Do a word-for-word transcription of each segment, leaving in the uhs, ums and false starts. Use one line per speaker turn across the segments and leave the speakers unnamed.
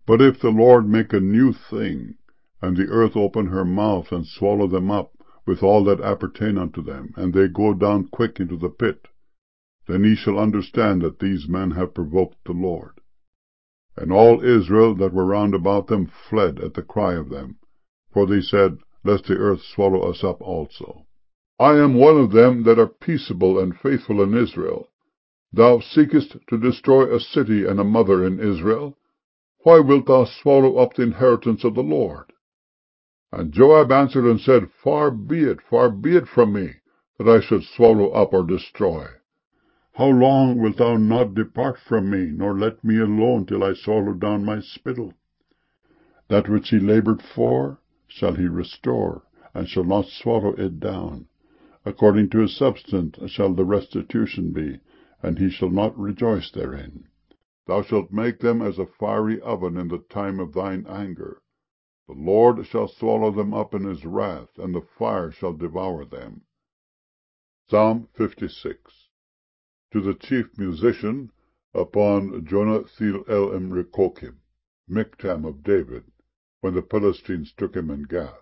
But if the Lord make a new thing, and the earth open her mouth, and swallow them up, with all that appertain unto them, and they go down quick into the pit, then ye shall understand that these men have provoked the Lord. And all Israel that were round about them fled at the cry of them, for they said, Lest the earth swallow us up also. I am one of them that are peaceable and faithful in Israel. Thou seekest to destroy a city and a mother in Israel. Why wilt thou swallow up the inheritance of the Lord? And Joab answered and said, Far be it, far be it from me, that I should swallow up or destroy. How long wilt thou not depart from me, nor let me alone till I swallow down my spittle? That which he laboured for shall he restore, and shall not swallow it down. According to his substance shall the restitution be, and he shall not rejoice therein. Thou shalt make them as a fiery oven in the time of thine anger. The Lord shall swallow them up in his wrath, and the fire shall devour them. Psalm fifty-six. To the chief musician, upon Jonathil el Emrekokim, Miktam of David, when the Philistines took him in Gath.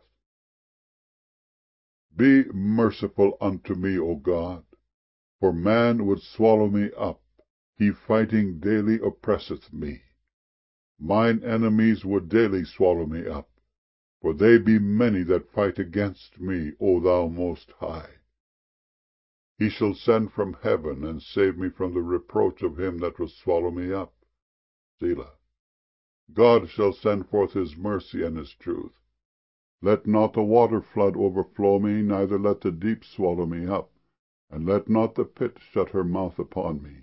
Be merciful unto me, O God, for man would swallow me up. He fighting daily oppresseth me. Mine enemies would daily swallow me up, for they be many that fight against me, O thou most high. He shall send from heaven, and save me from the reproach of him that will swallow me up. Selah. God shall send forth his mercy and his truth. Let not the water flood overflow me, neither let the deep swallow me up, and let not the pit shut her mouth upon me.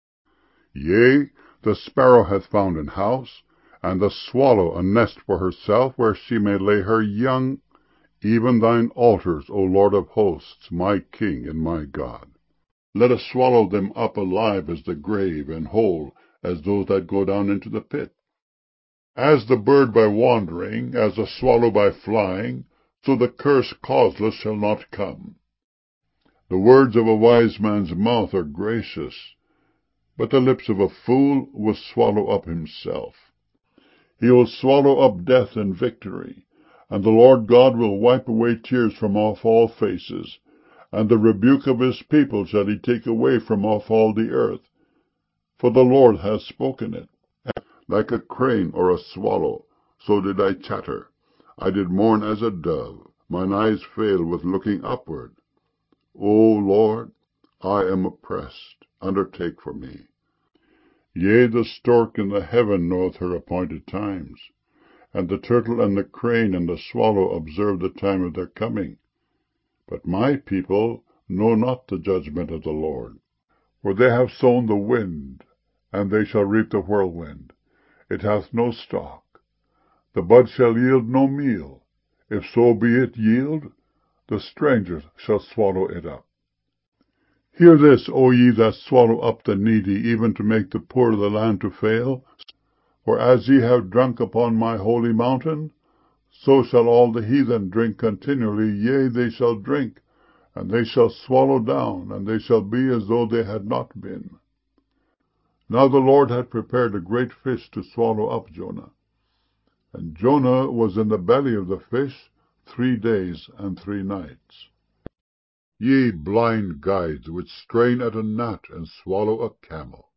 Yea, the sparrow hath found an house, and the swallow a nest for herself, where she may lay her young, even thine altars, O Lord of hosts, my King and my God. Let us swallow them up alive as the grave, and whole as those that go down into the pit. As the bird by wandering, as the swallow by flying, so the curse causeless shall not come. The words of a wise man's mouth are gracious, but the lips of a fool will swallow up himself. He will swallow up death in victory, and the Lord God will wipe away tears from off all faces, and the rebuke of his people shall he take away from off all the earth. For the Lord hath spoken it. Like a crane or a swallow, so did I chatter. I did mourn as a dove. Mine eyes failed with looking upward. O Lord, I am oppressed. Undertake for me. Yea, the stork in the heaven knoweth her appointed times, and the turtle and the crane and the swallow observe the time of their coming. But my people know not the judgment of the Lord. For they have sown the wind, and they shall reap the whirlwind. It hath no stalk. The bud shall yield no meal. If so be it yield, the strangers shall swallow it up. Hear this, O ye that swallow up the needy, even to make the poor of the land to fail. For as ye have drunk upon my holy mountain, so shall all the heathen drink continually. Yea, they shall drink, and they shall swallow down, and they shall be as though they had not been. Now the Lord had prepared a great fish to swallow up Jonah. And Jonah was in the belly of the fish three days and three nights. Ye blind guides, which strain at a gnat and swallow a camel,